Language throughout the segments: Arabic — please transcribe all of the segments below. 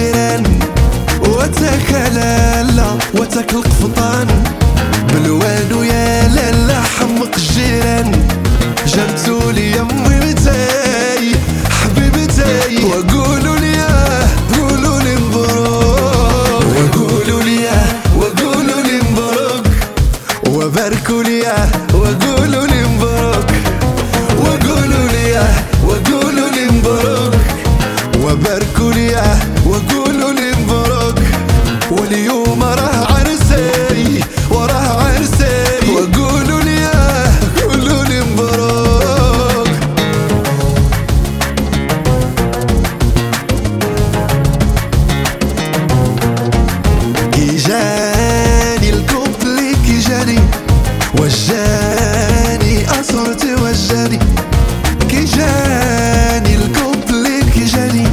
الجيران، وتاك لالا وتاك القفطان، بالوالو يا لالا حمق الجيران. جابتو لي امي بتاي حبيبتاي، وقولوا لي قولوا لي مبروك، وقولوا لي وقولوا لي مبروك، وباركوا لي وقولوا لي مبروك، وقولوا لي وقولوا لي مبروك، وباركوا لي وقولوا لي مبروك. واليوم راه عرسي وراه عرسي، وقولوا لي قولوا لي مبروك. كي جاني الكوبلي كي جاني وجاني أصرتي وجاني، كي جاني الكوبلي كي جاني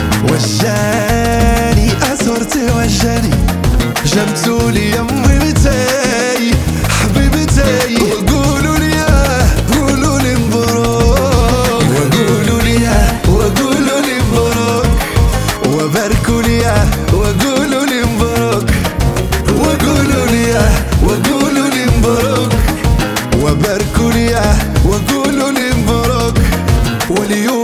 وجاني أصرتي وجاني. جابتو لي امي بتاي حبيبتاي، وقولوا لي قولوا لي مبروك، وقولوا لي وقولوا لي مبروك، وباركوا لي وقولوا لي مبروك، وقولوا لي وقولوا لي مبروك، وباركوا لي وقولوا لي مبروك. واليوم